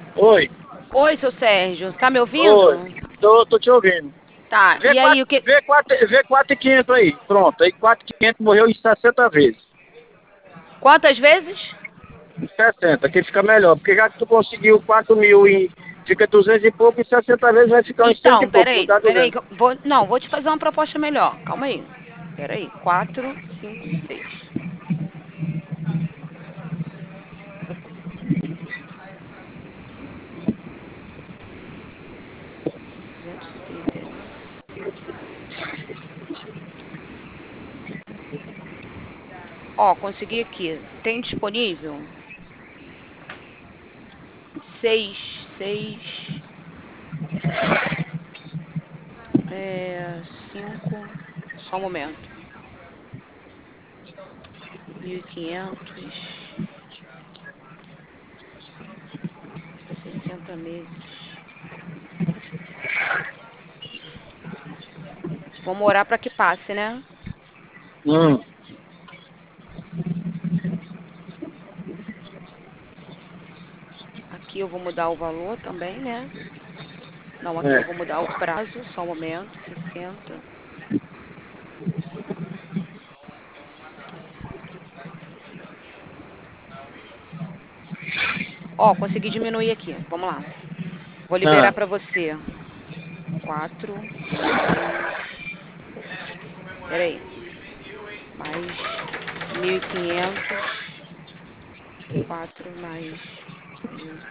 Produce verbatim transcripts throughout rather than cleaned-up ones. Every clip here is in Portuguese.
Oi, Oi, seu Sérgio, tá me oi, ouvindo? tô, tô te ouvindo. Tá, Vê e aí quatro, o que... vê quatro, vê quatro e quinhentos aí, pronto. Aí quatro e quinhentos morreu em sessenta vezes. Quantas vezes? Em sessenta, que fica melhor. Porque já que tu conseguiu quatro mil e fica duzentos e pouco, em sessenta vezes vai ficar uns cento e Então, pouco, não peraí, dá peraí, duzentos. que eu vou... Não, vou te fazer uma proposta melhor, calma aí. Peraí, quatro, cinco, seis. duzentos e trinta e um. Ó, consegui aqui. Tem disponível? Seis, seis, é, cinco, só um momento. Mil e quinhentos, sessenta meses. Vamos orar para que passe, né? Hum, Aqui eu vou mudar o valor também, né? Não, aqui eu é. vou mudar o prazo, só um momento, sessenta. Ó, consegui diminuir aqui. Vamos lá. Vou liberar Ah, para você. Quatro mais. Peraí. Mais mil e quinhentos. Quatro mais mil.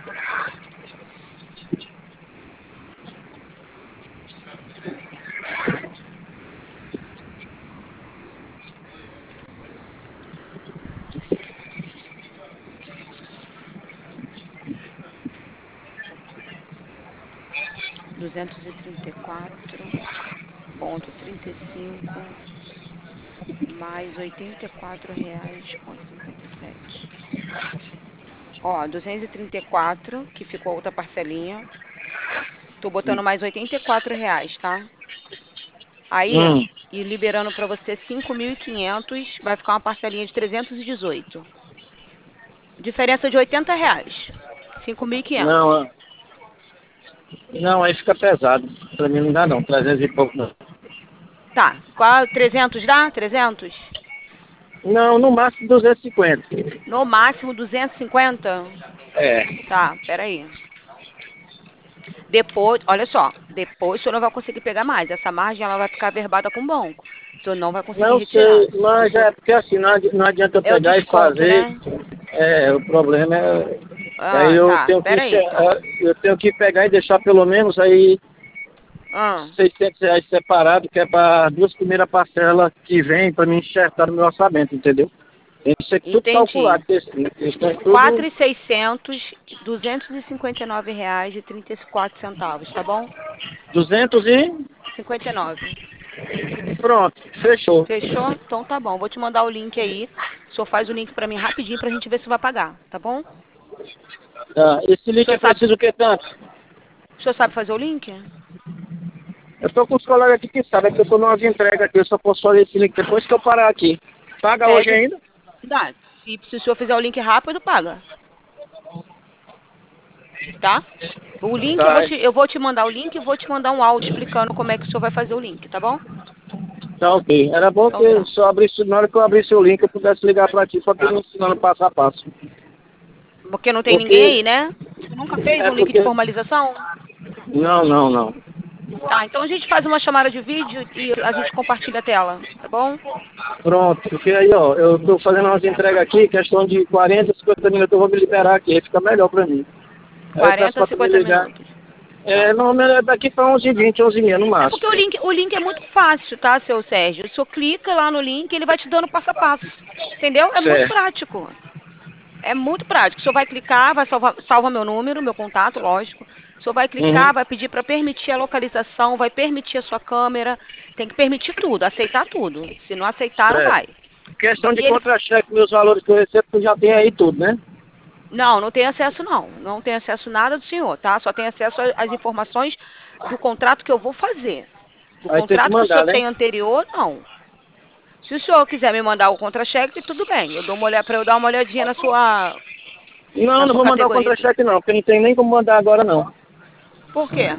Duzentos e trinta e quatro ponto trinta e cinco mais oitenta e quatro reais ponto cinquenta e sete. Ó, duzentos e trinta e quatro, que ficou outra parcelinha. Tô botando mais oitenta e quatro reais, tá? Aí, hum. e liberando para você cinco mil e quinhentos, vai ficar uma parcelinha de trezentos e dezoito. Diferença de oitenta reais. cinco mil e Não, quinhentos. ah, não, aí fica pesado. Pra mim não dá não, trezentos e pouco não. Tá, qual trezentos dá? trezentos? Não, no máximo duzentos e cinquenta. No máximo duzentos e cinquenta? É. Tá, peraí. Depois, olha só, depois o senhor não vai conseguir pegar mais. Essa margem ela vai ficar averbada com o banco. O senhor não vai conseguir Não retirar. sei, Se o mas senhor... é porque assim, não adi- não adianta eu É o pegar e desconto, fazer. né? É, o problema é. Aí Ah, eu tá. tenho que Peraí, encerrar, então. eu tenho que pegar e deixar pelo menos aí Ah, seiscentos reais separado, que é para duas primeiras parcelas que vem para me enxertar no meu orçamento, entendeu? Tem que ser tudo entendi. calculado, esse, esse é quatro tudo mil e seiscentos, duzentos e cinquenta e nove reais e trinta e quatro centavos, tá bom? duzentos e cinquenta e nove. pronto, fechou. Fechou? Então tá bom. Vou te mandar o link aí. O senhor faz o link pra mim rapidinho pra gente ver se vai pagar, tá bom? O Tá, esse link senhor é sabe, preciso o que tanto? o senhor sabe fazer o link? Eu tô com os colegas aqui que sabem que eu tô numa entrega aqui, eu só posso fazer esse link depois que eu parar aqui. Paga hoje Pede. ainda? Dá. Se, se o senhor fizer o link rápido, paga, tá? O link, eu vou Tá, te, eu vou te mandar o link e vou te mandar um áudio explicando como é que o senhor vai fazer o link, tá bom? tá ok. Era bom Então que tá. se eu abrisse, na hora que eu abrisse o link eu pudesse ligar pra ti, só que me ensinando passo a passo. Porque não tem ninguém Porque, aí, né? Você nunca fez é um link de porque, formalização? não, não, não. Tá, então a gente faz uma chamada de vídeo e a gente compartilha a tela, tá bom? Pronto, porque aí, ó, eu tô fazendo umas entregas aqui, questão de quarenta, cinquenta minutos eu vou me liberar aqui, aí fica melhor pra mim. Aí eu peço quarenta, pra tu me cinquenta ligar. minutos. É, Tá. não, mas é daqui pra onze e vinte, onze e meia no É máximo. porque o link, o link é muito fácil, tá, seu Sérgio? O senhor clica lá no link, ele vai te dando passo a passo. Entendeu? É muito Certo. prático. É muito prático. O senhor vai clicar, vai salvar, salva meu número, meu contato, lógico. O senhor vai Uhum. clicar, vai pedir para permitir a localização, vai permitir a sua câmera. Tem que permitir tudo, aceitar tudo. Se não aceitar, não Certo. vai. Questão de E ele contra-cheque, meus valores que eu recebo, tu já tem aí tudo, né? Não, não tem acesso não. Não tem acesso nada do senhor, tá? Só tem acesso a- às informações do contrato que eu vou fazer. Do Aí tem que contrato que o senhor mandar, né? tem anterior, não. Se o senhor quiser me mandar o contra-cheque, tudo bem. Eu dou uma olhada para eu dar uma olhadinha na sua Não, na não sua vou mandar o categoria. contra-cheque não, porque não tem nem como mandar agora não. Por quê?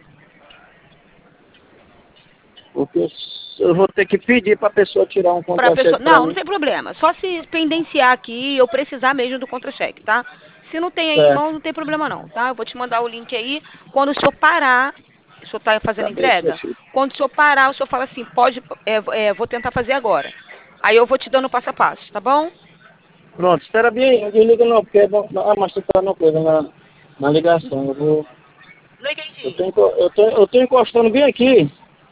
Porque eu, eu vou ter que pedir para a pessoa tirar um Pra pessoa... contra-cheque para Não, não mim. tem problema. Só se pendenciar aqui e eu precisar mesmo do contra-cheque, tá? Se não tem aí em Certo. mão, não tem problema não, tá? Eu vou te mandar o link aí. Quando o senhor parar, o senhor tá fazendo Tá bem, entrega? prefeito. Quando o senhor parar, o senhor fala assim, pode, é, é, vou tentar fazer agora. Aí eu vou te dando passo a passo, tá bom? Pronto, espera bem aí, não desliga não, porque é bom. Ah, mas tu tá no coisa na, na ligação. Eu vou. Não Eu entendi. tô, enco- eu, tô, eu tô encostando bem aqui.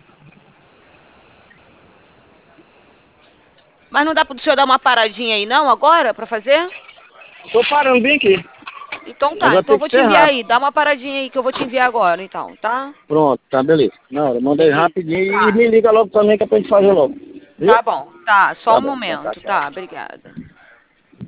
Mas não dá pro senhor dar uma paradinha aí não, agora, pra fazer? Tô parando bem aqui. Então tá, Agora então eu tem vou que te ser enviar rápido. aí. Dá uma paradinha aí que eu vou te enviar agora, então, tá? Pronto, tá, beleza. Na hora, manda aí Beleza. rapidinho e Tá. me liga logo também que é pra gente fazer logo. Viu? Tá bom. Tá, só Tá um bom, então tá, momento. tchau. Tá, obrigada.